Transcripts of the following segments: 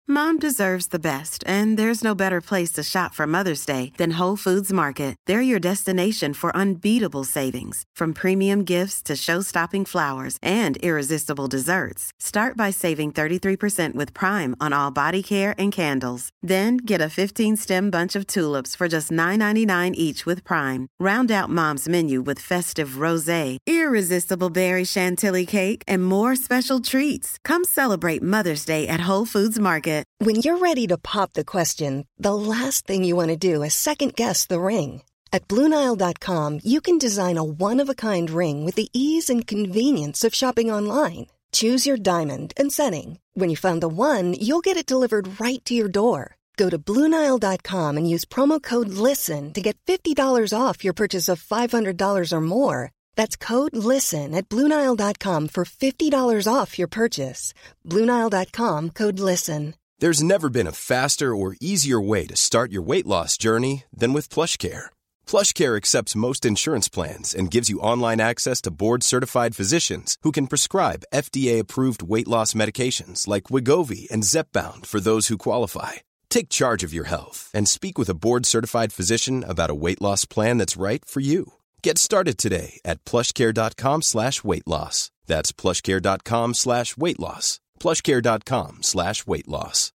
Mom deserves the best, and there's no better place to shop for Mother's Day than Whole Foods Market. They're your destination for unbeatable savings, from premium gifts to show-stopping flowers and irresistible desserts. Start by saving 33% with Prime on all body care and candles. Then get a 15-stem bunch of tulips for just $9.99 each with Prime. Round out Mom's menu with festive rosé, irresistible berry chantilly cake, and more special treats. Come celebrate Mother's Day at Whole Foods Market. When you're ready to pop the question, the last thing you want to do is second-guess the ring. At BlueNile.com, you can design a one-of-a-kind ring with the ease and convenience of shopping online. Choose your diamond and setting. When you find the one, you'll get it delivered right to your door. Go to BlueNile.com and use promo code LISTEN to get $50 off your purchase of $500 or more. That's code LISTEN at BlueNile.com for $50 off your purchase. BlueNile.com, code LISTEN. There's never been a faster or easier way to start your weight loss journey than with PlushCare. PlushCare accepts most insurance plans and gives you online access to board-certified physicians who can prescribe FDA-approved weight loss medications like Wegovy and Zepbound for those who qualify. Take charge of your health and speak with a board-certified physician about a weight loss plan that's right for you. Get started today at plushcare.com/weight loss. That's plushcare.com/weight loss. plushcare.com/weight loss.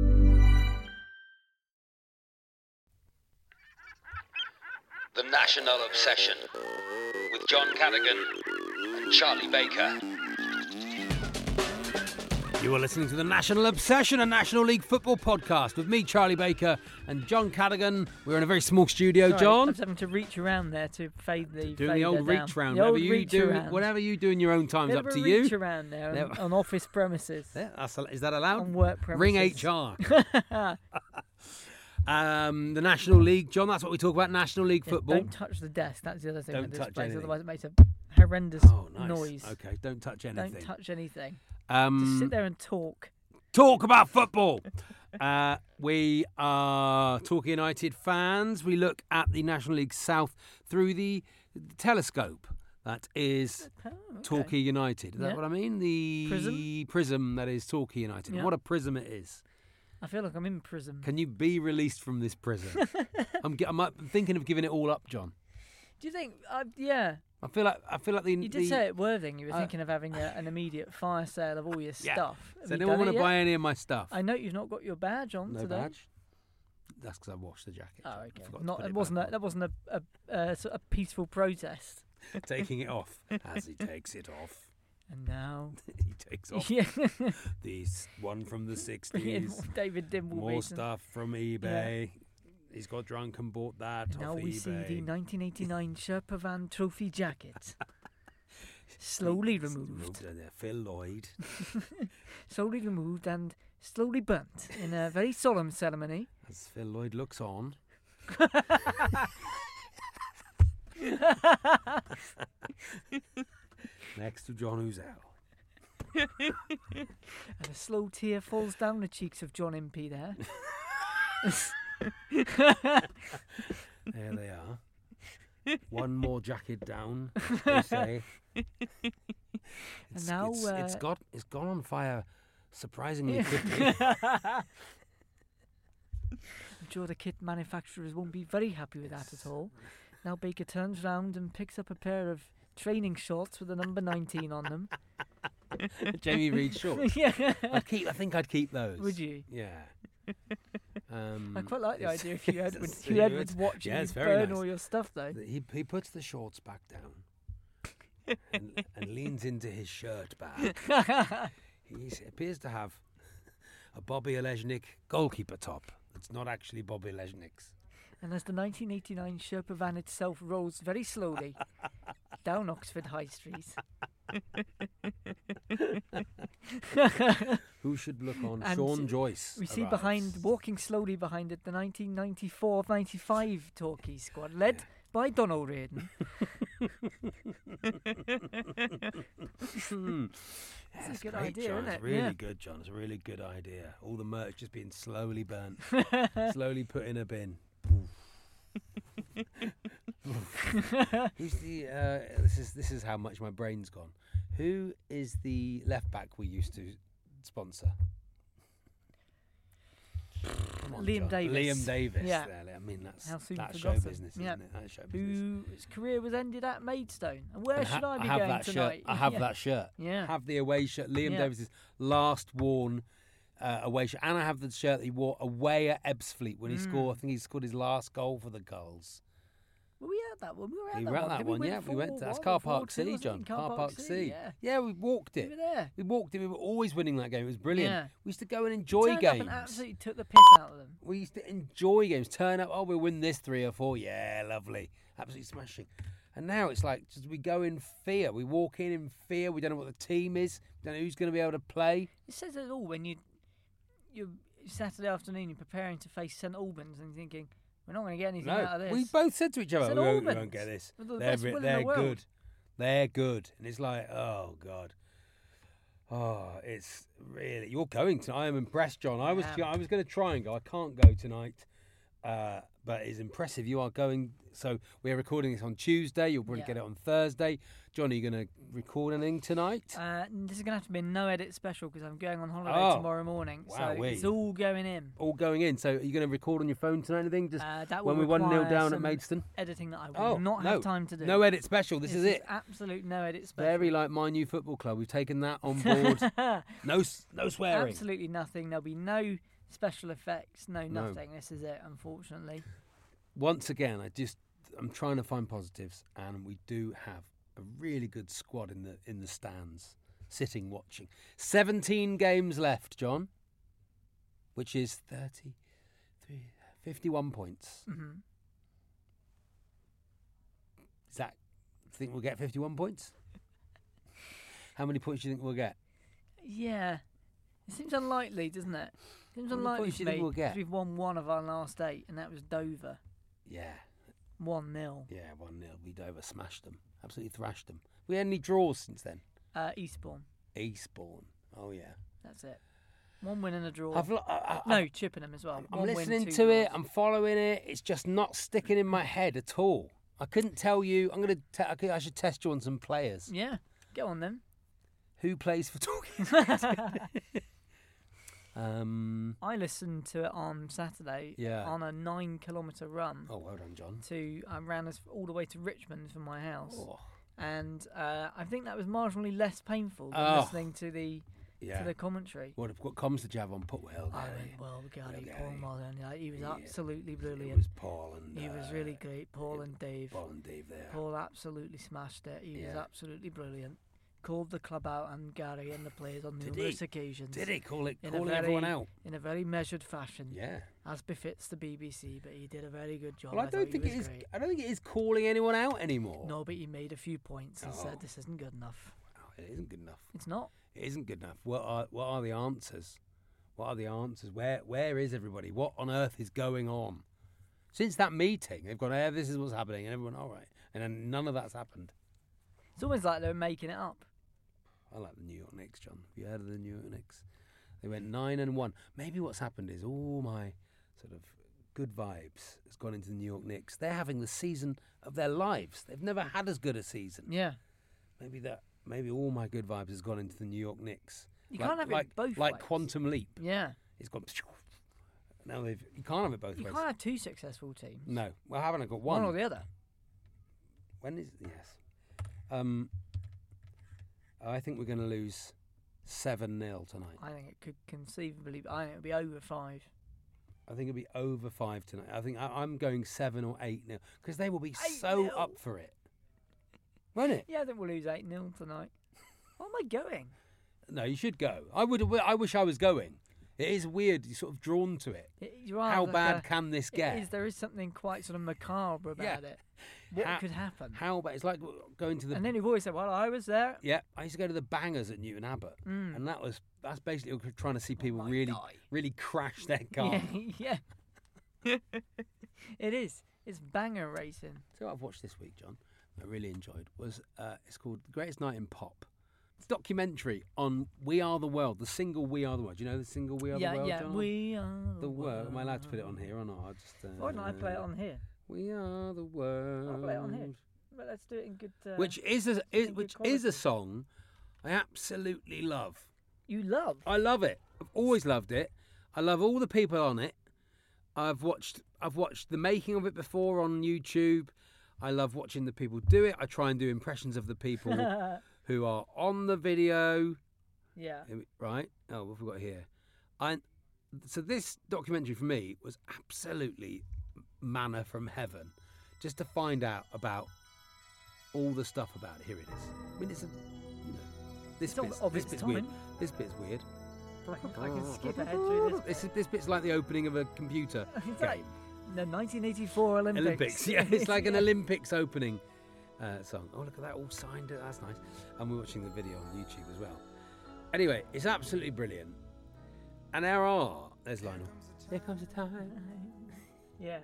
The National Obsession with John Cadogan and Charlie Baker. You are listening to The National Obsession, a National League football podcast with me, Charlie Baker, and John Cadogan. We're in a very small studio, Sorry, John. I was having to reach around there to fade the Doing the old reach round. Whatever you do in your own time is up to you. you. Reach around there on office premises. Yeah, is that allowed? On work premises. Ring HR. The National League, John, that's what we talk about, National League football. Don't touch the desk, that's the other thing. Don't touch anything. Otherwise it makes a horrendous noise. Okay, don't touch anything. Don't touch anything. Just sit there and talk. Talk about football. We are Torquay United fans. We look at the National League South through the telescope. That is Torquay United. Is that what I mean? The prism that is Torquay United. Yeah. What a prism it is. I feel like I'm in prison. Can you be released from this prison? I'm thinking of giving it all up, John. Do you think? Yeah. I feel like You did say at Worthing you were thinking of having an immediate fire sale of all your stuff. So anyone want to buy any of my stuff? I know you've not got your badge on today. No badge. That's because I washed the jacket. Oh, okay. That wasn't a peaceful protest. Taking it off as he takes it off. And now he takes off this one from the 60s. David Dimble. More stuff from eBay. Yeah. He's got drunk and bought that and off now we eBay. see the 1989 Sherpa Van Trophy jacket. Slowly removed. Phil Lloyd. Slowly removed and slowly burnt in a very solemn ceremony. As Phil Lloyd looks on. Next to John Uzel. And a slow tear falls down the cheeks of John Impey there. There they are. One more jacket down, they say. It's gone on fire surprisingly quickly. I'm sure the kit manufacturers won't be very happy with that at all. Now Baker turns round and picks up a pair of training shorts with the number 19 on them. Jamie Reid shorts. Yeah. I think I'd keep those. Would you? Yeah. I quite like the idea if Hugh Edwards watching you burn all your stuff, though. He puts the shorts back down and leans into his shirt bag. He appears to have a Bobby Olejnik goalkeeper top. It's not actually Bobby Olejnik's. And as the 1989 Sherpa van itself rolls very slowly down Oxford High Street. Who should look on? And Sean Joyce. We see walking slowly behind it, the 1994-95 Torquay squad, led by Don O'Riordan. That's a good idea, John. Isn't it? It's really good, John. It's a really good idea. All the merch just being slowly burnt, slowly put in a bin. Who's the? This is how much my brain's gone. Who is the left back we used to sponsor? Come on, Liam John. Davis. Liam Davis. Yeah. I mean, that's How soon show forgotten. business, Yeah. isn't it? That's show business. Whose career was ended at Maidstone. And where And should I be have going that tonight? shirt. I have Yeah. that shirt. Yeah. Have the away shirt. Liam Yeah. Davis's last worn away shirt, and I have the shirt that he wore away at Ebbsfleet when he scored. I think he scored his last goal for the Gulls. Well, we had that one. We were at We that were at one. that Did one. win Yeah, we went. 4-1 That's or Car Park 4-2 C, or John. something? Car Park C. Yeah. We walked We it. were there. We walked it. We were always winning that game. It was brilliant. Yeah. We used to go and enjoy Turned up games. and absolutely took the piss out of them. We used to enjoy games. Turn up. Oh, we'll win this 3 or 4. Yeah, lovely. Absolutely smashing. And now it's like just we go in fear. We walk in fear. We don't know what the team is. We don't know who's going to be able to play. It says it all when you're Saturday afternoon, you're preparing to face St Albans and thinking, we're not going to get anything out of this. We both said to each other, St. we Albans. won't get this. They're the They're best will in the they're world. good. They're good. And it's like, oh, God. Oh, it's really... You're going tonight. I am impressed, John. I was going to try and go. I can't go tonight. But it's impressive. You are going... So we're recording this on Tuesday. You'll probably get it on Thursday. John, are you going to record anything tonight? This is going to have to be a no-edit special because I'm going on holiday tomorrow morning. So Wowee. it's all going in. All going in. So are you going to record on your phone tonight? Anything? Just That when will we 1-0 require down at some Maidstone? editing that I will not have time to do. No edit special. This is it. Absolute no-edit special. Very like my new football club. We've taken that on board. No swearing. Absolutely nothing. There'll be no special effects. No nothing. This is it, unfortunately. Once again, I'm trying to find positives, and we do have a really good squad in the stands, sitting watching. 17 games left, John, which is 51 points. Mm-hmm. Think we'll get 51 points? How many points do you think we'll get? Yeah. It seems unlikely, doesn't it? Seems How many unlikely points do to you think me, we'll get? 'cause we've won one of our last 8, and that was Dover. Yeah. 1-0. Yeah, 1-0. We Dover smashed them. Absolutely thrashed them. We had any draws since then? Eastbourne. Eastbourne. Oh, yeah. That's it. 1 win and a draw. I've Chippenham as well. I'm One win, listening 2 to it. draws. I'm following it. It's just not sticking in my head at all. I couldn't tell you. I should test you on some players. Yeah. Get on then. Who plays for Torquay? I listened to it on Saturday on a 9-kilometre run. Oh, well done, John. I ran all the way to Richmond from my house. Oh. And I think that was marginally less painful than listening to the commentary. What comms did you have on Gary? Gary, Paul Mullen, he was absolutely brilliant. It was Paul and... He was really great. Paul and Dave. Paul and Dave there. Paul absolutely smashed it. He was absolutely brilliant. Called the club out and Gary and the players on numerous occasions. Did he calling everyone out? In a very measured fashion. Yeah. As befits the BBC, but he did a very good job. Well, I don't think it is calling anyone out anymore. No, but he made a few points and said this isn't good enough. Oh, it isn't good enough. It's not. It isn't good enough. What are the answers? What are the answers? Where is everybody? What on earth is going on? Since that meeting, they've gone, this is what's happening, and everyone, all right. And then none of that's happened. It's almost like they're making it up. I like the New York Knicks, John. Have you heard of the New York Knicks? They went 9-1. Maybe what's happened is all my sort of good vibes has gone into the New York Knicks. They're having the season of their lives. They've never had as good a season. Yeah. Maybe all my good vibes has gone into the New York Knicks. You can't have it both like ways. Quantum Leap. Yeah. It's gone. Now you can't have it both ways. You can't have 2 successful teams. No. Well, haven't I got one? One or the other. When is yes? I think we're going to lose 7-0 tonight. I think it could conceivably. I think it'll be over 5. I think it'll be over 5 tonight. I think I'm going 7 or 8-0 because they will be so up for it, won't it? Yeah, I think we'll lose 8-0 tonight. Why am I going? No, you should go. I wish I was going. It is weird. You're sort of drawn to it. How bad can this get? There is something quite sort of macabre about it. What could happen? How bad? It's like going to the... And then you've always said, well, I was there. Yeah, I used to go to the Bangers at Newton Abbott. And that's basically trying to see people really crash their car. Yeah. It is. It's banger racing. So what I've watched this week, John, I really enjoyed, was it's called The Greatest Night in Pop. It's a documentary on We Are the World, the single We Are the World. Do you know the single We Are the World, John? We Are the World. Am I allowed to put it on here or not? Why don't I play it on here? We are the world. I'll play it on here. But let's do it in good... Which is a song I absolutely love. You love? I love it. I've always loved it. I love all the people on it. I've watched the making of it before on YouTube. I love watching the people do it. I try and do impressions of the people who are on the video. Yeah. Right? Oh, what have we got here? So this documentary for me was absolutely manna from heaven, just to find out about all the stuff about it. Here it is. I mean, it's this bit's weird. This bit's weird. I can skip ahead through this. This bit's like the opening of a computer It's game. like the 1984 Olympics. Yeah, it's like an Olympics opening song. Oh, look at that, all signed. That's nice. And we're watching the video on YouTube as well. Anyway, it's absolutely brilliant. And there's Lionel. There comes a time. Yeah.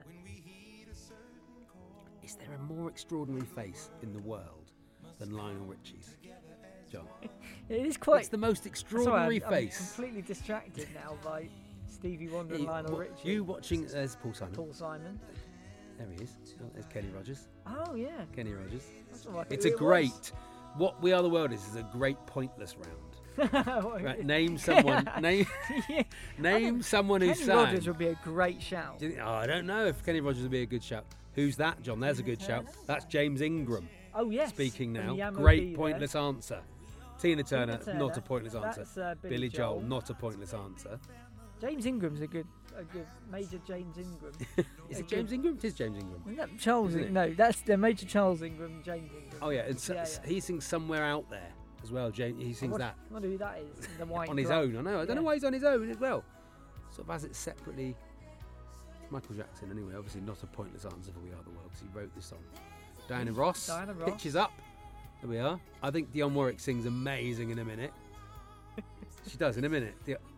Is there a more extraordinary face in the world than Lionel Richie's? John? It is quite... It's the most extraordinary face. I'm completely distracted now by Stevie Wonder and Lionel Richie. You watching... There's Paul Simon. Paul Simon. There he is. Oh, there's Kenny Rogers. Oh, yeah. Kenny Rogers. That's all right. It's a great... What We Are the World is a great pointless round. Right, name someone. Name someone who sang. Kenny Rogers would be a great shout. I don't know if Kenny Rogers would be a good shout. Who's that, John? There's a good shout. That's James Ingram. Oh, yes. Speaking now. And Great pointless answer. Tina Turner, not a pointless answer. That's, Billy Joel, not a pointless answer. James Ingram's a good Major James Ingram. Is it James Ingram? It is James Ingram. Isn't that Charles? No, that's the Major Charles Ingram, James Ingram. Oh yeah, he sings Somewhere Out There as well. He sings that. I wonder who that is. The white on his glove. own. I know. I don't know why he's on his own as well. Sort of has it separately. Michael Jackson, anyway. Obviously, not a pointless answer for We Are the World because he wrote this song. Diana Ross. Pitches up. There we are. I think Dionne Warwick sings amazing in a minute. She does in a minute.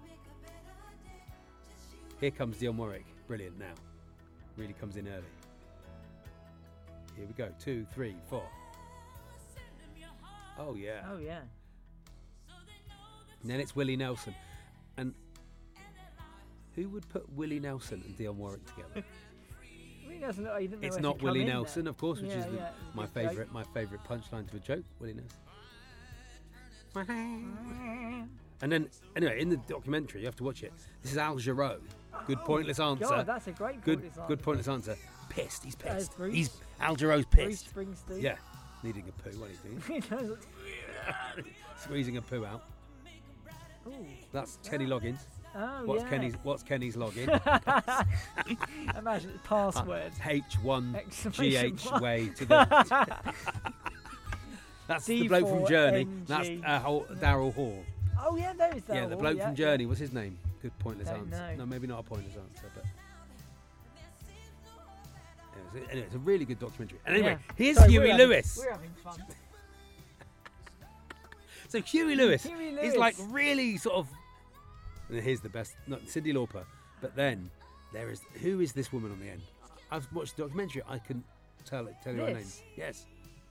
Here comes Dionne Warwick. Brilliant now. Really comes in early. Here we go. 2, 3, 4. Oh, yeah. Oh, yeah. And then it's Willie Nelson. And who would put Willie Nelson and Dionne Warwick together? It's not Willie Nelson, of course, which is my favourite punchline to a joke. Willie Nelson. And then, anyway, in the documentary, you have to watch it. This is Al Jarreau. Good pointless answer. God, that's a great pointless answer. Good pointless answer. Pissed. He's pissed. Al Jarreau's Bruce pissed. Springsteen. Yeah. Needing a poo. What are you doing? Squeezing a poo out. Ooh. That's Kenny Loggins. Oh, What's Kenny's login? Imagine the password. H1GH way to the... That's the bloke from Journey. That's Daryl Hall. Oh, yeah, there is Daryl Yeah, the Hall, bloke from Journey. What's his name? Good pointless Don't answer. know. No, maybe not a pointless answer, but... Anyway, it's a really good documentary. And anyway, here's Huey Lewis. We're having fun. So Huey Lewis is like really sort of... And here's the best, not Cyndi Lauper, but then who is this woman on the end? I've watched the documentary. I can tell you her name. Yes.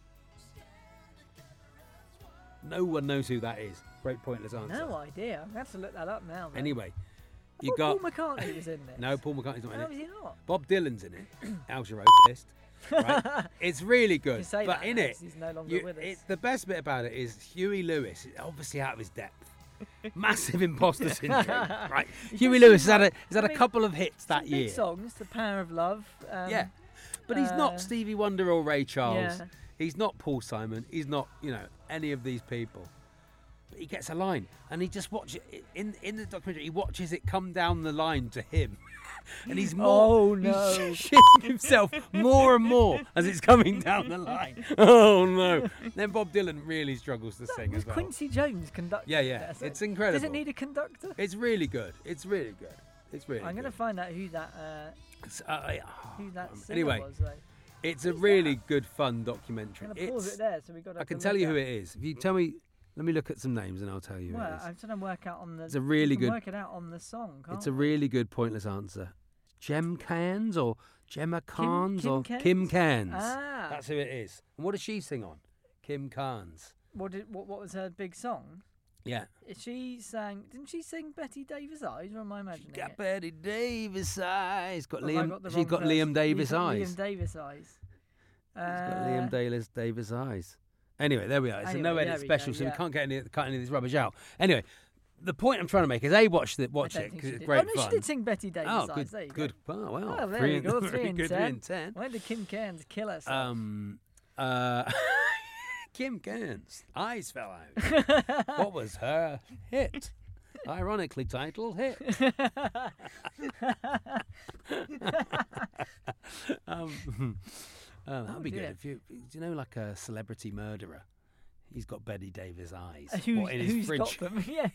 No one knows who that is. Great pointless answer. No idea. I have to look that up now. Man. Anyway, Paul McCartney was in there. No, Paul McCartney's not in it. No, is he not? Bob Dylan's in it. Al Jarreau pissed. Right? It's really good. But in it, he's no longer with us. The best bit about it is Huey Lewis is obviously out of his depth. Massive imposter syndrome, right? Huey Lewis has had a couple of hits that year. Big songs, "The Power of Love." But he's not Stevie Wonder or Ray Charles. Yeah. He's not Paul Simon. He's not, any of these people. But he gets a line, and he just watches it in the documentary. He watches it come down the line to him, and he's shitting himself more and more as it's coming down the line. Oh no! Then Bob Dylan really struggles to sing as well. Quincy Jones conducting. Yeah, it's incredible. Does it need a conductor? It's really good. I'm going to find out who that singer anyway, was. Though. It's a really good, fun documentary. I'm going to pause it there, so we got. I can tell you who it is. If you tell me, let me look at some names and I'll tell you who it is. I'm trying to work out on the. It's a really good. Work it out on the song. It's a really good, pointless answer. Jem Cans or Gemma Carnes or Kim Cans. Ah, that's who it is. And what does she sing on? Kim Carnes. What was her big song? Yeah. She sang. Didn't she sing Betty Davis Eyes? Or am I imagining Got it? Betty Davis eyes. She's got Liam Davis eyes. Liam Davis Eyes. She's got Liam Davis eyes. Anyway, there we are. It's a no edit special, so we can't cut any of this rubbish out. Anyway, the point I'm trying to make is watch I it don't because think it's she did. great Oh, no, fun. she did sing Betty Davis' Oh, Eyes. good, There you good. go. Oh, well. Oh, there you go. 3 very and good, 10. 3 and 10. When did Kim Cairns kill herself? Kim Cairns' eyes fell out. What was her hit? Ironically titled Hit. That'd be dear. good. Do you know, like a celebrity murderer? He's got Betty Davis' eyes. Who's In his fridge? got them? Yeah.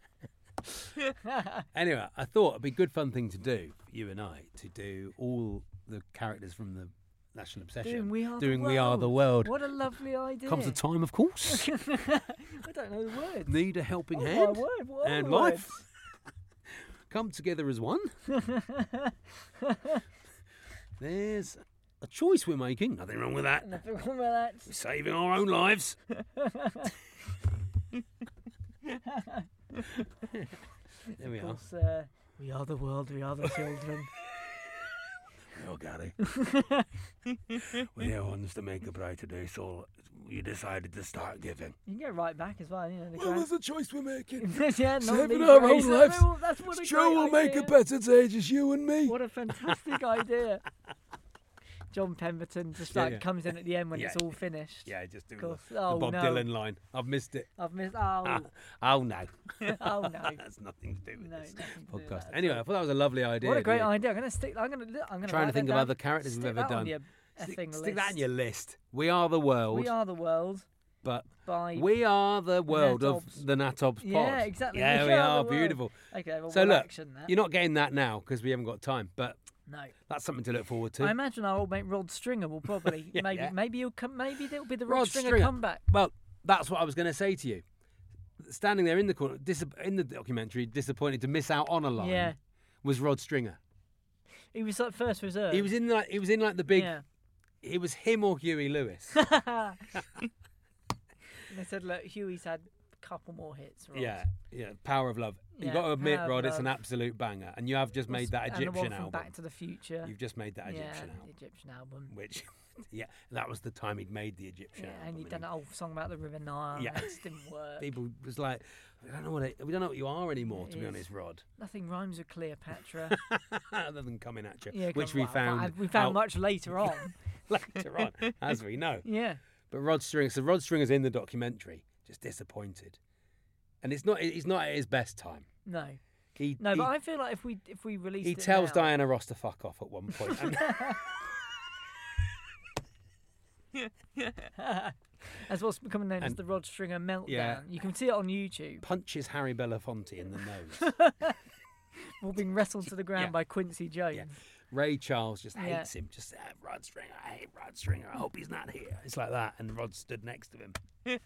Anyway, I thought it'd be a good fun thing to do, you and I, to do all the characters from the National Obsession. Doing We Are the World. What a lovely idea. Comes the time, of course. I don't know the words. Need a helping Oh, hand. my word, what are and the life. Come together as one. There's a choice we're making. Nothing wrong with that. Nothing wrong with that. We're saving our own lives. There we are. Course, we are the world, we are the children. Oh, Gary. We never wants to make a brighter day, so you decided to start giving. You can go right back as well. You know, the Well, there's a choice we're making. yeah, not Saving me, our Grace. own lives. That's what a Sure, great we'll make a idea. better day, just you and me. What a fantastic idea. John Pemberton just Yeah, yeah. comes in at the end when Yeah. it's all finished. Yeah, just do Of the course. Oh, Bob no. Dylan line. I've missed it. I've missed. Oh, Oh, no. oh no. That's nothing to do with No, this nothing to do with podcast. that. Anyway, I thought that was a lovely idea. What a great yeah. idea! I'm gonna Trying to write think that of down. other characters we've Stick ever that on done. your Stick effing that in list. your list. We Are the World. We Are the World But by. we are the world of Natobs. the Natobs pod. Yeah, exactly. Yeah, We we are are. the world. Beautiful. Okay, well, So we'll look, action that. you're not getting that now because we haven't got time, but No. that's something to look forward to. I imagine our old mate Rod Stringer will probably Yeah, maybe yeah. maybe he'll come. Maybe there'll be the Rod Rod Stringer Stringer. comeback. Well, that's what I was going to say to you. Standing there in the corner, in the documentary, disappointed to miss out on a line, Yeah. was Rod Stringer. He was like first reserve. He was in like the big. Yeah. It was him or Huey Lewis. And they said, look, Huey's had a couple more hits. Rod. Yeah, Power of Love. Yeah, You've got to admit, Power of Rod, it's an Love. absolute banger, and you have just made that And the one Egyptian from album. Back to the Future. You've just made that Egyptian yeah, album, the Egyptian album. which, yeah, that was the time he'd made the Egyptian Yeah, album. and he'd done an old song about the River Nile. Yeah. And it just didn't work. People was like, we don't know what you are anymore, to be is. honest, Rod. Nothing rhymes with Cleopatra. Other than coming at you, Yeah, which well, we found. we found out much later on. later on, as we know. Yeah. But Rod Stringer's in the documentary, just disappointed, and he's not at his best time. No. But I feel like if we released he it tells now, Diana Ross to fuck off at one point. as what's becoming known as the Rod Stringer meltdown. Yeah. You can see it on YouTube. Punches Harry Belafonte in the nose. All being wrestled to the ground Yeah. by Quincy Jones. Yeah. Ray Charles just Yeah. hates him. Just Rod Stringer, I hate Rod Stringer. I hope he's not here. It's like that, and Rod stood next to him.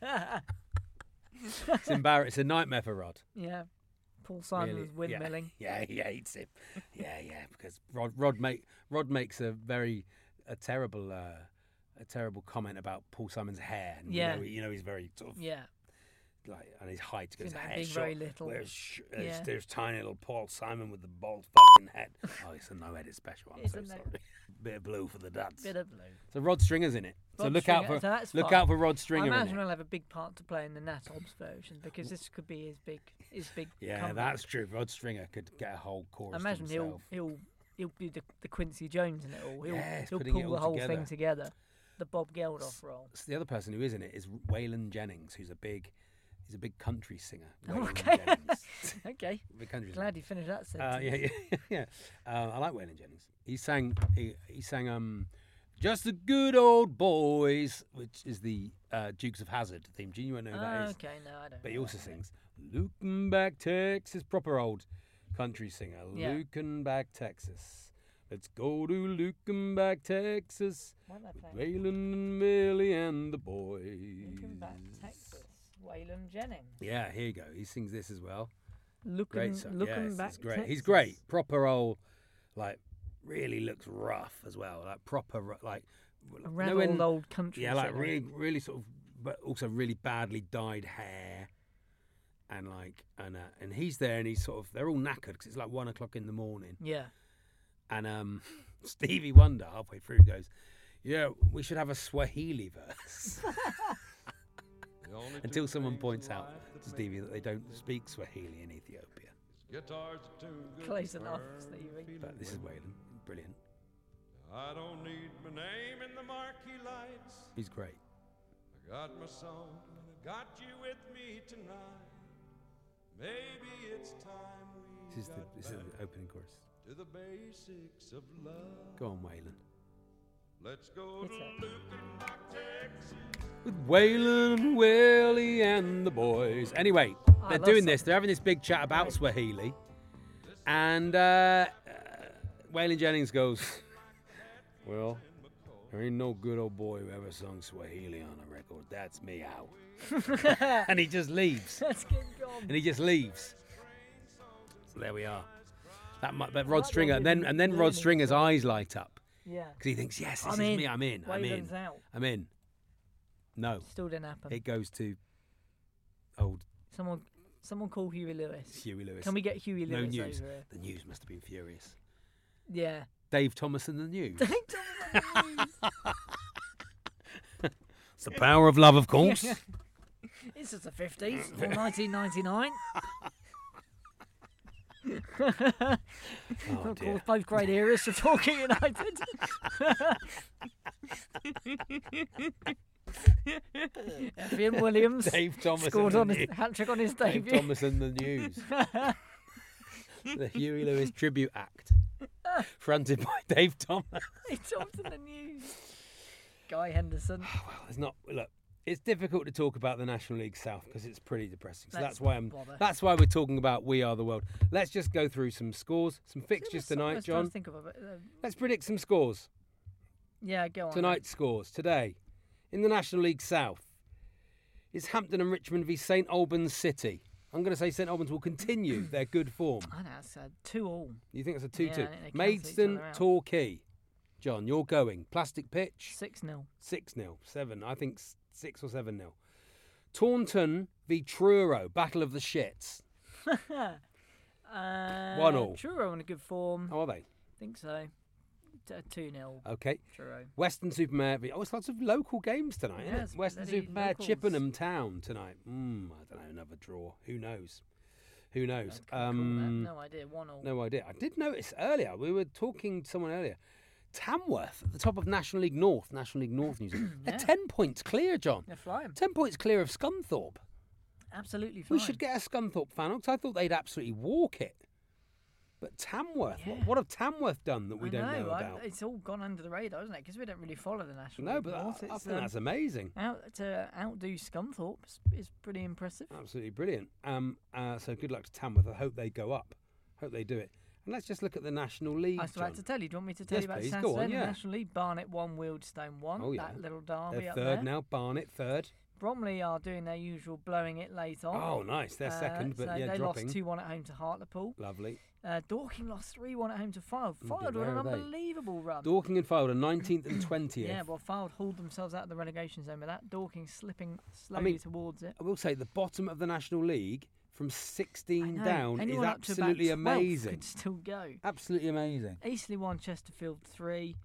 It's embarrassing. It's a nightmare for Rod. Yeah. Paul Simon was Really. windmilling. Yeah, he hates him. Yeah, because Rod makes a terrible comment about Paul Simon's hair. And Yeah. you know he's very sort of Yeah. like, and his height because About hair being short. very little. Yeah. There's tiny little Paul Simon with the bald fucking head. Oh, it's a no edit special. I'm It's so a no- sorry. Bit of blue for the dads. Bit of blue. So Rod Stringer's in it. So Rod look Stringer, out for so that's look fun. out for Rod I Stringer in imagine it. he'll have a big part to play in the Natobs version because this could be his big Yeah, comeback. that's true. Rod Stringer could get a whole chorus. I imagine to he'll himself. do the Quincy Jones in it all. Yes, He'll putting pull it the all whole together. thing together. The Bob Geldof role. So the other person who is in it is Waylon Jennings, who's a big country singer. Oh, Waylon okay. Jennings. Okay. Big country singer. Glad you finished that sentence. Yeah. I like Waylon Jennings. He sang "Just the Good Old Boys," which is the Dukes of Hazzard theme. Do you know who that is? Okay, no, I don't. But he know also that. sings "Looking Back Texas," proper old country singer. Yeah. Looking Back Texas. Let's go to Looking Back Texas. Why am I playing? Waylon and Millie and the boys. Looking back, Texas. Waylon Jennings. Yeah, here you go. He sings this as well. Looking Great song. Yes, back, it's great. Texas. He's great. Proper old, like, really looks rough as well. Like proper, like. A raddled old country. Yeah, like singer. really sort of, but also really badly dyed hair. And and he's there, and he's sort of, they're all knackered because it's like 1 o'clock in the morning. Yeah. And Stevie Wonder halfway through goes, "Yeah, we should have a Swahili verse." Until someone points out to Stevie that they don't speak Swahili in Ethiopia. Close enough, Stevie. But this is Waylon. Brilliant. I don't need my name in the marquee lights. He's great. I got my song and I got you with me tonight. Maybe it's time we This is the opening chorus. to the basics of love. Go on, Waylon. Let's go It's to it. Lukenbach, Texas. With Waylon, Willie, and the boys. Anyway, I they're love doing some- this. They're having this big chat about Swahili. And Waylon Jennings goes, well, there ain't no good old boy who ever sung Swahili on a record. That's me out. And he just leaves. Let's get gone. And he just leaves. So there we are. That Rod That Stringer. one And didn't then learn Rod it, Stringer's so- eyes light up. Yeah. Because he thinks, yes, this I'm is in. me. I'm in. I'm in. Waylon's out. I'm in. No. Still didn't happen. It goes to old Someone call Huey Lewis. Huey Lewis. Can we get Huey No Lewis news. over here? The news must have been furious. Yeah. Dave Thomas and the news. Dave Thomas and the news. It's the power of love, of course. It's just the 50s or 1999. Oh, Of dear. course, both great eras for Torquay United. Effian Williams Dave Thomas scored and on the his news. hat-trick on his Dave debut. Thomas and the news. The Huey Lewis tribute act. Fronted by Dave Thomas. He talked in the news. Guy Henderson. Well, it's not. Look, it's difficult to talk about the National League South because it's pretty depressing. So Let's that's why not bother. That's why we're talking about We Are the World. Let's just go through some scores, some fixtures tonight, Let's try to John. think of a bit, Let's predict some scores. yeah, go on. Tonight's scores today in the National League South. It's Hampton and Richmond v St Albans City. I'm going to say St Albans will continue their good form. I know, it's 2-2. You think it's a 2-2? Yeah, I think they cancel each Maidstone, other out. Torquay. John, you're going. Plastic pitch. 6-0. 6-0. 7. I think 6 or 7-0. Taunton v Truro. Battle of the Shits. 1-1. Truro in a good form. How are they? think so. 2-0. Okay. Truro. Western Supermare. It's lots of local games tonight, isn't Yes, it? Western bloody Supermare, locals. Chippenham Town tonight. I don't know, another draw. Who knows? Who knows? No idea. 1-1. No idea. I did notice earlier, we were talking to someone earlier, Tamworth at the top of National League North News. They're Yeah. 10 points clear, John. They're flying. 10 points clear of Scunthorpe. Absolutely flying. We should get a Scunthorpe fan because I thought they'd absolutely walk it. But Tamworth, Yeah. what have Tamworth done that we don't know about? It's all gone under the radar, isn't it? Because we don't really follow the National No, League but North. I It's, think that's amazing. to outdo Scunthorpe is pretty impressive. Absolutely brilliant. So good luck to Tamworth. I hope they go up. Hope they do it. And let's just look at the National League. I was about John. to tell you. Do you want me to tell Yes, you about please. Saturday Go on, in the yeah. National League? Barnet 1, Wealdstone 1. Oh, yeah. That little derby They're up third there. now. Barnet third. Bromley are doing their usual blowing it late on. Oh, nice. They're second, but so yeah, they dropping. lost 2-1 at home to Hartlepool. Lovely. Dorking lost 3-1 at home to Fylde. Fylde were where an are they? unbelievable run. Dorking and Fylde are 19th and 20th. Yeah, well, Fylde hauled themselves out of the relegation zone with that. Dorking slipping slowly towards it. I will say the bottom of the National League from I 16 know. down is Anyone up to about absolutely 12th amazing. could still go. Absolutely amazing. Eastleigh 1, Chesterfield 3.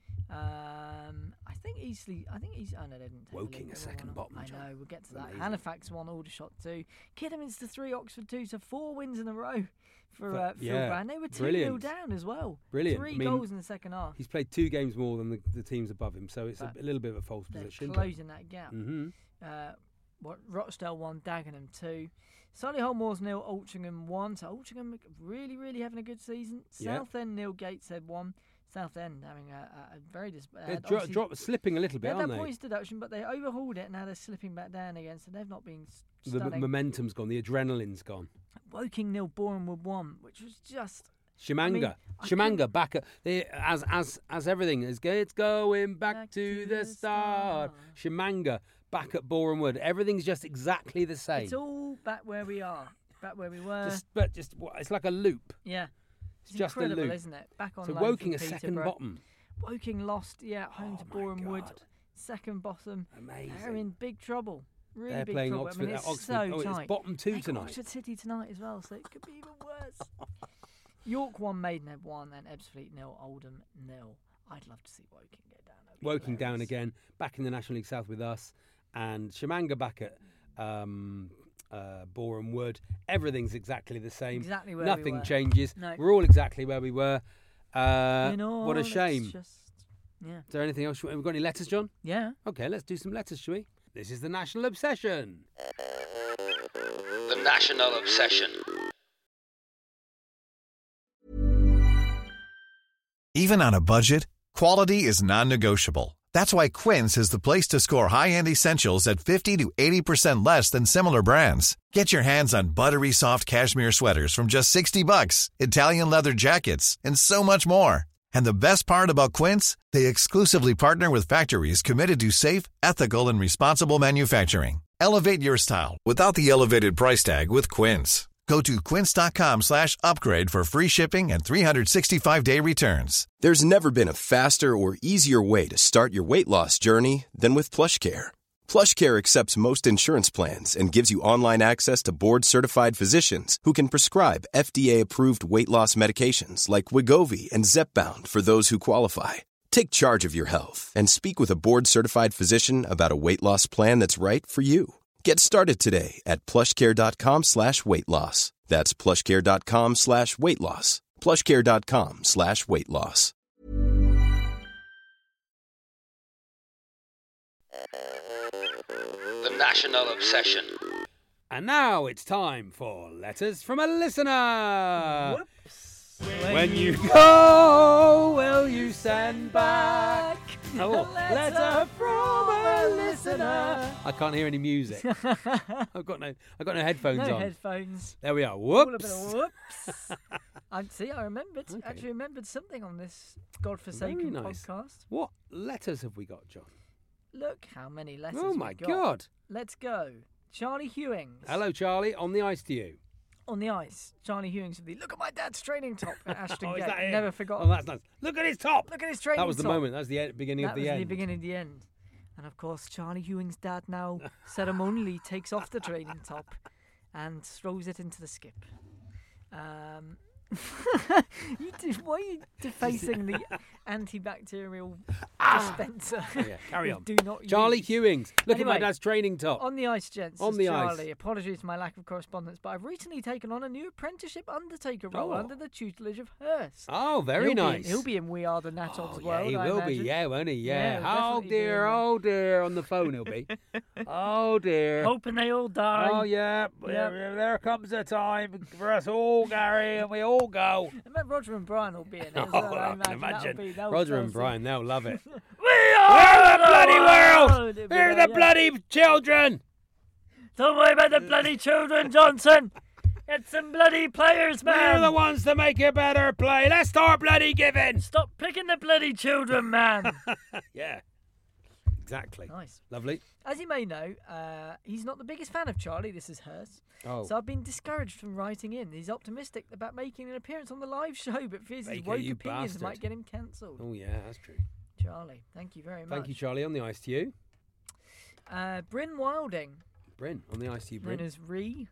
I think Eastleigh. Oh no, they didn't. Take the Woking lead, a they second won. bottom, I John. know. We'll get to that. Amazing. Halifax 1, Aldershot 2. Kidderminster 3, Oxford 2. So 4 wins in a row for Phil yeah, Brand. They were 2-0 brilliant. down as well. Brilliant. 3 I mean, goals in the second half. He's played 2 games more than the teams above him, so it's a But little bit of a false They're position. closing that gap. Mm-hmm. Rochdale 1, Dagenham 2. Solihull Moors 0, Altrincham 1. So Altrincham really, really having a good season. Yeah. Southend 0, Gateshead 1. Southend having a very They're slipping a little they bit, had aren't that they? points deduction, but they overhauled it. Now they're slipping back down again, so they've not been The stunning. momentum's gone. The adrenaline's gone. Woking 0, Bournemouth 1, which was just Shimanga, I Shimanga back at as everything is. It's going back to the start. Shimanga back at Boreham Wood. Everything's just exactly the same. it's all back where we are, back where we were. It's like a loop. Yeah, It's just a incredible, loop. isn't it? Back on. So loan Woking from a second Peterborough. bottom. Woking lost, at home to Oh my Boreham Wood. God. Second bottom. Amazing. They're in big trouble. Really They're big playing trouble. Oxford. I mean, it's Oxford. so It's tight. bottom 2 They got tonight. Oxford City tonight as well, so it could be even worse. York 1, Maidenhead 1, and Ebbsfleet 0, Oldham 0. I'd love to see Woking go down. That'd be Woking down hilarious. again, back in the National League South with us, and Shimanga back at Boreham Wood. Everything's exactly the same. Exactly where Nothing we were. changes. No. We're all exactly where we were. What a it's shame. Yeah. Is there anything else? Have we got any letters, John? Yeah. Okay, let's do some letters, shall we? This is the National Obsession. The National Obsession. Even on a budget, quality is non-negotiable. That's why Quince is the place to score high-end essentials at 50 to 80% less than similar brands. Get your hands on buttery soft cashmere sweaters from just $60, Italian leather jackets, and so much more. And the best part about Quince, they exclusively partner with factories committed to safe, ethical, and responsible manufacturing. Elevate your style without the elevated price tag with Quince. Go to quince.com/upgrade for free shipping and 365-day returns. There's never been a faster or easier way to start your weight loss journey than with PlushCare. PlushCare accepts most insurance plans and gives you online access to board-certified physicians who can prescribe FDA-approved weight loss medications like Wegovy and Zepbound for those who qualify. Take charge of your health and speak with a board-certified physician about a weight loss plan that's right for you. Get started today at plushcare.com/weight loss. That's plushcare.com/weight loss. plushcare.com/weight loss. The National Obsession. And now it's time for letters from a listener. Whoops. When you go, will you send back a letter from a listener? I can't hear any music. I've got no headphones No on. headphones. There we are. All a bit Whoops. of whoops. I remembered. Okay. Actually remembered something on this godforsaken Very nice. podcast. What letters have we got, John? Look how many letters Oh we've my got. God. Let's go. Charlie Hewings. Hello, Charlie. On the ice to you. On the ice. Charlie Hewings with the look at my dad's training top at Ashton Oh, is Gate. that it? Never forgot. Oh, that's nice. Look at his top. Look at his training top. That was the moment. That was the beginning That of the was end. the beginning of the end. And of course, Charlie Hewing's dad now ceremonially takes off the training top and throws it into the skip. Why are you defacing the antibacterial dispenser? Yeah, carry we on. Do not Charlie use? Hewings. Look at my Anyway, dad's training top. On the ice, gents. On says the ice. Charlie. Apologies for my lack of correspondence, but I've recently taken on a new apprenticeship undertaker role Oh. under the tutelage of Hearst. Oh, very nice. He'll be in We Are the Natob's Oh, world. yeah, he I will be. imagine. Yeah, won't he? Yeah, Yeah. he'll Oh definitely be dear, in oh dear. On the phone he'll be. Oh dear. Hoping they all die. Oh yeah. Yep. There comes a time for us all, Gary, and we all go. I bet Roger and Brian will be in it. as Oh, well, I can that'll imagine. they'll Roger and see. Brian, they'll love it. We We're are the bloody world. It'll be We're like, the yeah. bloody children. Don't worry about the bloody children, Johnson. Get some bloody players, man. We're the ones to make a better play. Let's start bloody giving. Stop picking the bloody children, man. Yeah. Exactly. Nice. Lovely. As you may know, he's not the biggest fan of Charlie. This is Hearst. Oh. So I've been discouraged from writing in. He's optimistic about making an appearance on the live show, but fears his Baker, woke you opinions bastard. might get him cancelled. Oh yeah, that's true. Charlie, thank you very much. Thank you, Charlie. On the ice to you. Bryn Wilding, Bryn, on the ice to you, known Bryn. as Ree.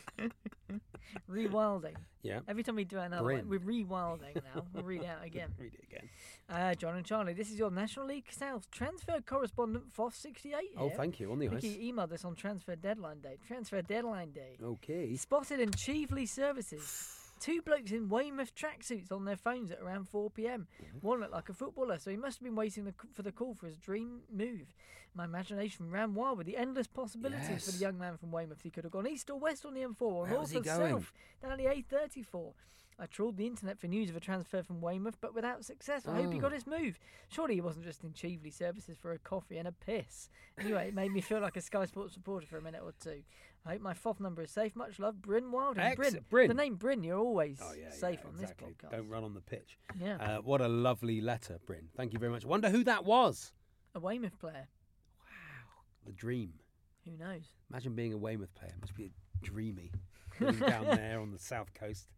Ree Wilding. Yeah. Every time we do another Bryn. one, we're re-wilding now. We'll read it out again. Read it again. John and Charlie, this is your National League South transfer correspondent, FOSS68 here. Oh, thank you. On the I ice. think he emailed us on transfer deadline day. Transfer deadline day. Okay. Spotted in Cheveley Services. Two blokes in Weymouth tracksuits on their phones at around 4 p.m. One looked like a footballer, so he must have been waiting for the call for his dream move. My imagination ran wild with the endless possibilities for Yes. the young man from Weymouth. He could have gone east or west on the M4, or Where north was he or going? south, down the A34. I trawled the internet for news of a transfer from Weymouth, but without success. I hope he got his move. Surely he wasn't just in Cheveley Services for a coffee and a piss. Anyway, it made me feel like a Sky Sports supporter for a minute or two. I hope my FOF number is safe. Much love, Bryn Wilding. Bryn. The name Bryn, you're always Oh, yeah, safe yeah, on exactly. this podcast. Don't run on the pitch. Yeah. What a lovely letter, Bryn. Thank you very much. Wonder who that was. A Weymouth player. The dream. Who knows? Imagine being a Weymouth player. Must be dreamy. Living down there on the south coast.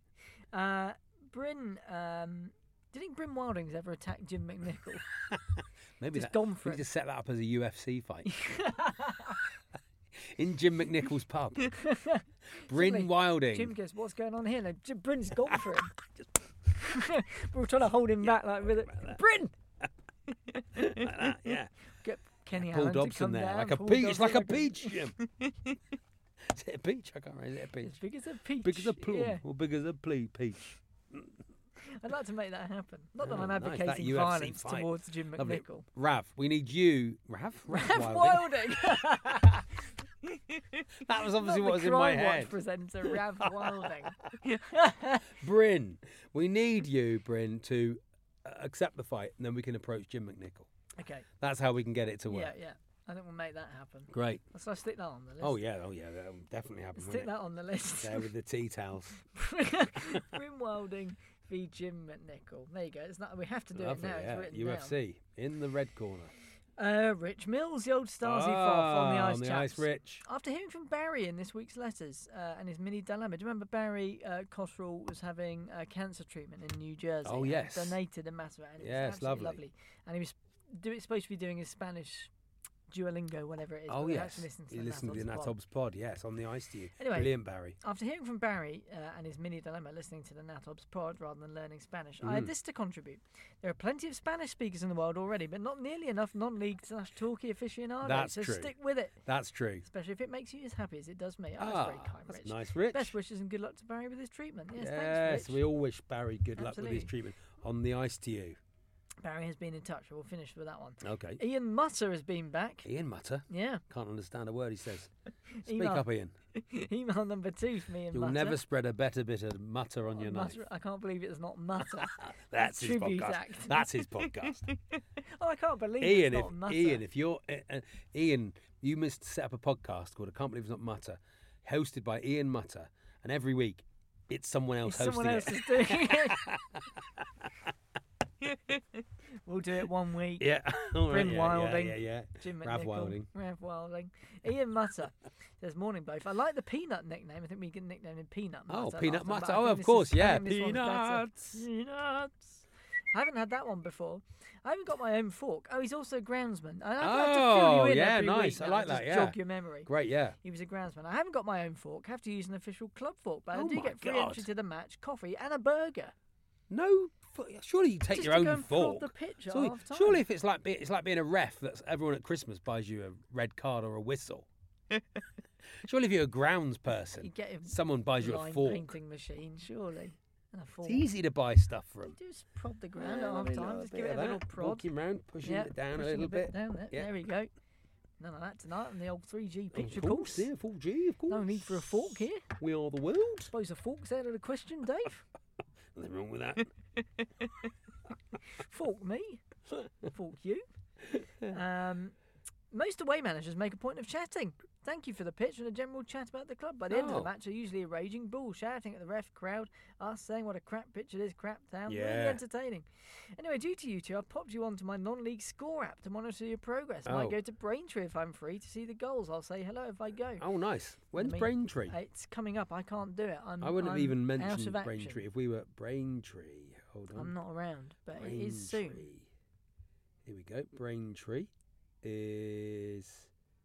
Bryn, do you think Bryn Wilding's ever attacked Jim McNichol? Maybe Just that, gone for we it. just set that up as a UFC fight. In Jim McNichol's pub. Bryn Suddenly, Wilding. Jim goes, what's going on here? No, Bryn's gone for him. We're trying to hold him back like with it. Bryn! Like that, yeah. Kenny Paul Allen to Dobson come there, down. like a Paul peach. It's like a Dobson, peach, Jim. Is it a peach? I can't remember. Is it a As peach? big as a peach. Big as a plum Yeah. or big as a peach? I'd like to make that happen. Not that Oh, I'm nice. That advocating UFC violence fight. towards Jim Lovely. McNichol. Rav, we need you. Rav Rav Wilding. Wilding. That was obviously Not what was the in my Crime Watch head. presenter Rav Wilding. Bryn, we need you, Bryn, to accept the fight, and then we can approach Jim McNichol. Okay. That's how we can get it to work. Yeah. I think we'll make that happen. Great. So I stick that on the list. Oh yeah, that'll definitely happen. Stick won't that on the list. it? There with the tea towels. Bryn Wilding v Jim McNichol. There you go. It's not. We have to do Lovely, it now. yeah. It's written UFC in the red corner. down. Rich Mills, the old Stasi Foff on the ice. On the chaps. ice, Rich. After hearing from Barry in this week's letters and his mini dilemma, do you remember Barry Cottrell was having cancer treatment in New Jersey? Oh, and yes. donated a massive amount. Yes, Absolutely lovely. And he was supposed to be doing his Spanish Duolingo, whatever it is. Oh but we yes, actually listened to you the listened to the Nat Hobbs Natob's pod. Yes, on the ice to you. Anyway, Brilliant, Barry. After hearing from Barry and his mini dilemma, listening to the Natob's pod rather than learning Spanish, I had this to contribute. There are plenty of Spanish speakers in the world already, but not nearly enough non-league/talkie aficionados. That's so true. Stick with it, That's true. especially if it makes you as happy as it does me. Oh, that's very kind, that's Rich. nice, Rich. Best wishes and good luck to Barry with his treatment. Yes, Yes, thanks, Rich. we all wish Barry good luck with Absolutely. his treatment. On the ice to you. Barry has been in touch. We'll finish with that one. Okay. Ian Mutter has been back. Ian Mutter. Yeah. Can't understand a word he says. Speak Email. up, Ian. Email number 2 for me and You'll Mutter. never spread a better bit of mutter on your knife. Mutter. I can't believe it's not Mutter. That's his Tribute podcast. act. That's his podcast. Oh, I can't believe Ian, it's not Mutter. if you're Ian, you must set up a podcast called I Can't Believe It's Not Mutter, hosted by Ian Mutter, and every week it's someone else It's hosting someone else it. is doing it. We'll do it one week. Yeah, all right, Bryn yeah, Wilding, yeah. Jim Rav McNichol, Wilding. Rav Wilding. Ian Mutter says, morning both. I like the Peanut nickname. I think we get nicknamed in Peanut Mutter. Oh, Peanut last time, but Mutter. I Oh, think of this course, is- I yeah. think this one's better. Peanuts. Peanuts. I haven't had that one before. I haven't got my own fork. Oh, he's also a groundsman. I have to fill Oh, you in yeah, every nice. week I now, like just that, yeah. Jog your memory. Great, yeah. He was a groundsman. I haven't got my own fork. I have to use an official club fork, but I Oh do my get free God. entry to the match, coffee, and a burger. No, surely you take Just your to own go and fork. prod the pitch at Surely, half-time. surely if it's like being a ref, that's everyone at Christmas buys you a red card or a whistle. Surely if you're a grounds person, You get a someone buys you a line fork. painting machine, surely. And a fork. It's easy to buy stuff from. You just prod the ground Yeah, at half maybe time. a Just bit give it of a little that, prod. walking round, pushing it down a pushing little bit. down there. Yeah. There we go. None of that tonight on the old 3G pitch, of Of course. course, yeah, full G, of course. No need for a fork here. We are the world. Suppose a fork's out of the question, Dave. Nothing wrong with that. Fork me. Fork you. Most away managers make a point of chatting. Thank you for the pitch and a general chat about the club. By the end of Oh. the match, are usually a raging bull, shouting at the ref, crowd, us saying what a crap pitch it is, crap town. Really Yeah. entertaining. Anyway, due to you two, I've popped you onto my non-league score app to monitor your progress. I Oh. might go to Braintree if I'm free to see the goals. I'll say hello if I go. Oh, nice. When's I mean, Braintree? It's coming up. I can't do it. I wouldn't have I'm even out mentioned of action. Braintree if we were Braintree. Hold on. I'm not around, but it is soon. Braintree. Here we go. Braintree is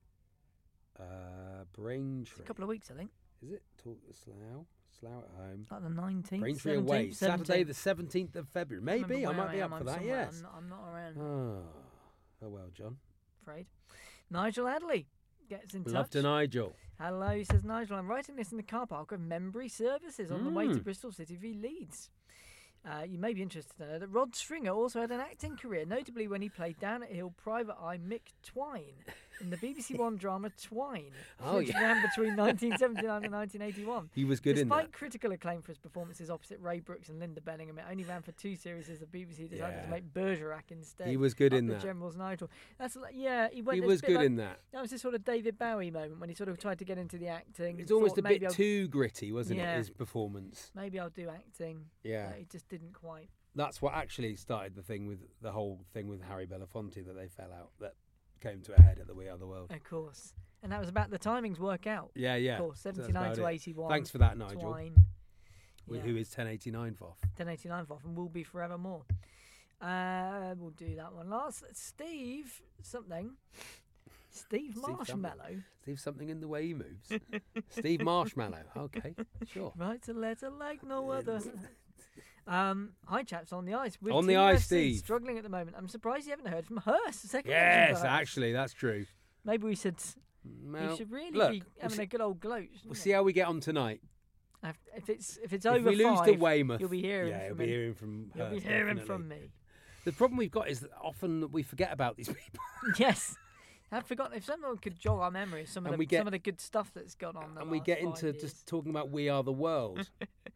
Braintree. It's a couple of weeks, I think. Is it? Talk to Slough. Slough at home. Like the 19th, Braintree 17th, away. Saturday 17th. the 17th of February. Maybe. I might be up for that, yes. I'm not around, Oh well, John. afraid. Nigel Adley gets in touch. Love to Nigel. Hello, says Nigel. I'm writing this in the car park of Membry Services on the way to Bristol City v Leeds. You may be interested to know that Rod Stringer also had an acting career, notably when he played down at Hill Private Eye Mick Twine in the BBC One drama Twine, Oh, which yeah. ran between 1979 and 1981. He was good in Despite that. critical acclaim for his performances opposite Ray Brooks and Linda Bellingham, it only ran for 2 series as the BBC decided Yeah. to make Bergerac instead. He was good Up in the that. General's Nigel. That's like, yeah, he went. He it's a was bit good like- in that. That was this sort of David Bowie moment when he sort of tried to get into the acting. It's almost thought a maybe bit I'll- too gritty, wasn't Yeah. it? His performance. Maybe I'll do acting. Yeah. But he just didn't quite. That's what actually started the thing with the whole thing with Harry Belafonte, that they fell out, that came to a head at the We Are the World. Of course. And that was about the timings work out. Yeah, yeah. Of course, So that's 79 about to it. 81. Thanks for that, Nigel. Twine. With Yeah. Who is 1089 Foff? 1089 off and will be forevermore. We'll do that one last. Steve something. Steve something. Marshmallow Steve something in the way he moves. Steve Marshmallow. Okay, sure. writes a letter like no other. Hi, chaps, on the ice. With On the ice, TUFC Steve. Struggling at the moment. I'm surprised you haven't heard from Hurst. The second Yes, mention for Hurst. actually, that's true. Maybe we should. Well, we should really look, be having a good old gloat. We'll see how we get on tonight. If it's If over we lose 5, to Weymouth, you'll be hearing yeah, from you'll me. be hearing from You'll be Hurst, hearing definitely. from me. The problem we've got is that often we forget about these people. Yes. I've forgotten. If someone could jog our memory of some of the good stuff that's gone on. And we get into just talking about We Are the World.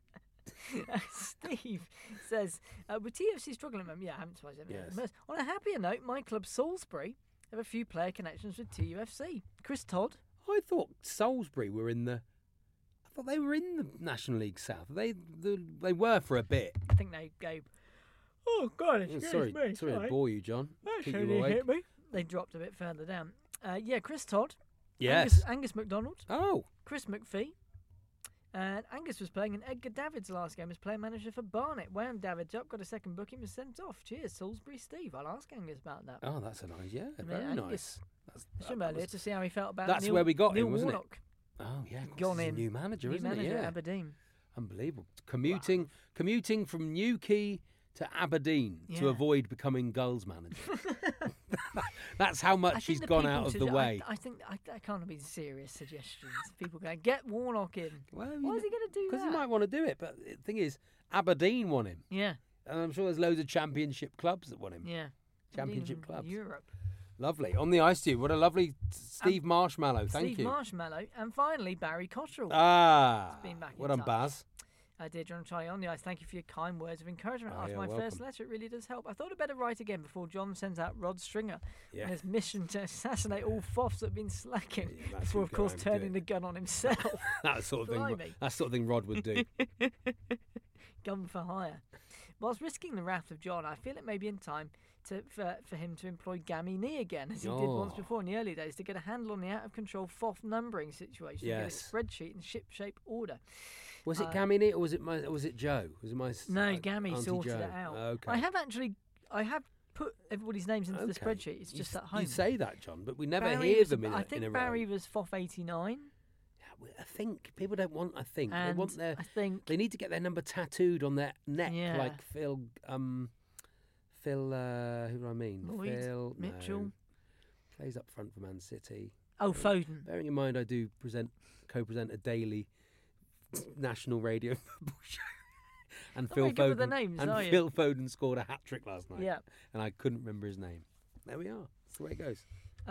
Steve says, with TFC struggling at the moment, yeah, I haven't surprised Yes. On a happier note, my club Salisbury have a few player connections with TUFC. Chris Todd. I thought Salisbury were in the... I thought they were in the National League South. They were for a bit. I think they go, oh, God, Sorry to bore you, John. Keep you awake. Hit me. They dropped a bit further down. Chris Todd. Yes. Angus McDonald. Oh. Chris McPhee. And Angus was playing in Edgar David's last game as player manager for Barnet. Wound Davids up, got a second booking, was sent off. Cheers, Salisbury Steve. I'll ask Angus about that. Oh, that's a nice, very Angus, nice. I showed him earlier to see how he felt about That's Neil, where we got Neil him, wasn't Warnock. it? Oh, yeah. Gone He's in. a new manager, isn't manager he? at Yeah. Aberdeen. Unbelievable. Commuting from Newquay to Aberdeen to Yeah. avoid becoming Gulls manager. That's how I much think he's the gone people out of should- the way. I think that can't be serious suggestions. People going, get Warnock in. Well, Why is he going to do that? Because he might want to do it. But the thing is, Aberdeen want him. Yeah, And I'm sure there's loads of championship clubs that want him. yeah. Championship Even clubs. Europe. Lovely. On the ice, too. What a lovely Steve Marshmallow. Thank Steve you. Marshmallow. And finally, Barry Cottrell. Ah. It's been back in Well done, touch. Baz. Dear John and Charlie, on the ice, thank you for your kind words of encouragement. Oh, After you're my welcome. first letter, it really does help. I thought I'd better write again before John sends out Rod Stringer Yeah. on his mission to assassinate all FOFs that have been slacking, Yeah, that's before, who of course, go home and do turning it. the gun on himself. That sort of thing. Blimey. That sort of thing Rod would do. Gun for hire. Whilst risking the wrath of John, I feel it may be in time for him to employ Gamini again, as he did once Oh. before in the early days, to get a handle on the out-of-control FOF numbering situation, Yes. get a spreadsheet in ship-shape order. Was it Gamini or was it Joe? Was it my No, Gammy Auntie sorted Joe? it out. Okay. I have put everybody's names into the Okay. spreadsheet. It's just at home. You say that, John, but we never Barry hear was them in I a think in a Barry row. was FOF 89. I think people don't want. I think they And want their. I think They need to get their number tattooed on their neck, Yeah. like Phil. Phil. Who do I mean? Lloyd, Phil Mitchell. No, plays up front for Man City. Oh, Foden. Bearing in mind, I do co-present a daily national radio football show, and Not Phil very good with the Foden names, and are you? Phil Foden scored a hat trick last night. Yeah. and I couldn't remember his name. There we are. That's the way it goes.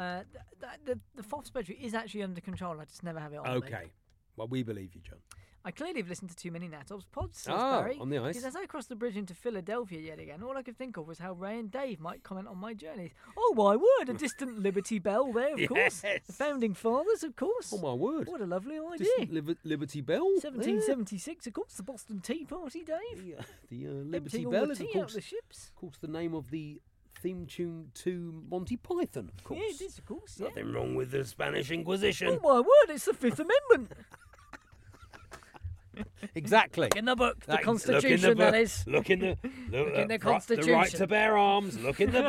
The FOF spreadsheet is actually under control. I just never have it on me. Okay. Well, we believe you, John. I clearly have listened to too many Natob's pods, says Oh, Barry. on the ice. Because as I crossed the bridge into Philadelphia yet again, all I could think of was how Ray and Dave might comment on my journeys. Oh, my word, a distant Liberty Bell there, of course. Yes. The Founding Fathers, of course. Oh my word! What a lovely idea. Distant Liberty Bell. 1776, of course, the Boston Tea Party, Dave. Yeah. The Liberty Emptying all Bell the is, of tea out course, the ships. the name of the theme tune to Monty Python. Of course. Yeah, it is, of course. Yeah. Nothing wrong with the Spanish Inquisition. Oh, my word, it's the Fifth Amendment. Exactly. Look in the book, the Look in Constitution, the book. that is. Look in the Look in the the Constitution. right to bear arms. Look in the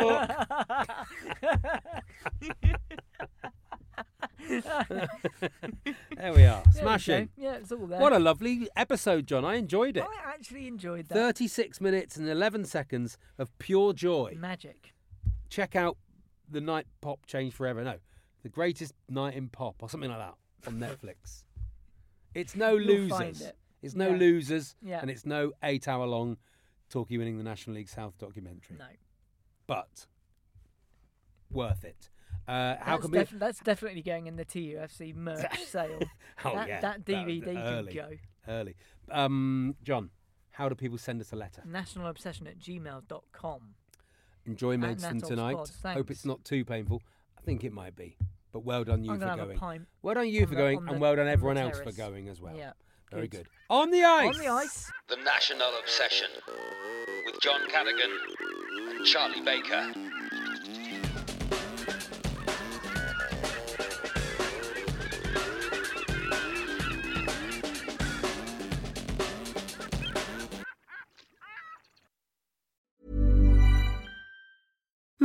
book. There we are. There we Smashing. go. Yeah, it's all there. What a lovely episode, John. I enjoyed it. I actually enjoyed that. 36 minutes and 11 seconds of pure joy. Magic. Check out The Night Pop Changed Forever. No, The Greatest Night in Pop or something like that on Netflix. It's no You'll find losers. it. It's no Yeah. losers. Yeah. And it's no 8-hour long Torquay winning the National League South documentary. No. But worth it. How can we... That's definitely going in the TUFC merch sale. Oh, that, yeah. That DVD early, could go. Early. John, how do people send us a letter? nationalobsession@gmail.com. Enjoy At Maidstone Natol's tonight. Pod, Hope thanks. it's not too painful. I think it might be. But well done you I'm for gonna have going. a pint Well done you on for the- going, on and the- well done on the everyone else for terrace. going as well. Yeah. Very good. good. On the ice! On the ice. The National Obsession with John Callaghan and Charlie Baker.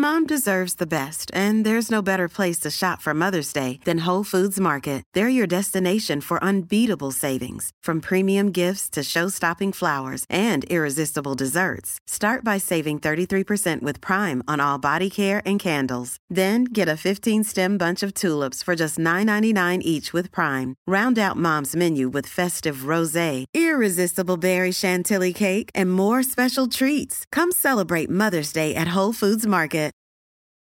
Mom deserves the best, and there's no better place to shop for Mother's Day than Whole Foods Market. They're your destination for unbeatable savings, from premium gifts to show-stopping flowers and irresistible desserts. Start by saving 33% with Prime on all body care and candles. Then get a 15-stem bunch of tulips for just $9.99 each with Prime. Round out Mom's menu with festive rosé, irresistible berry chantilly cake, and more special treats. Come celebrate Mother's Day at Whole Foods Market.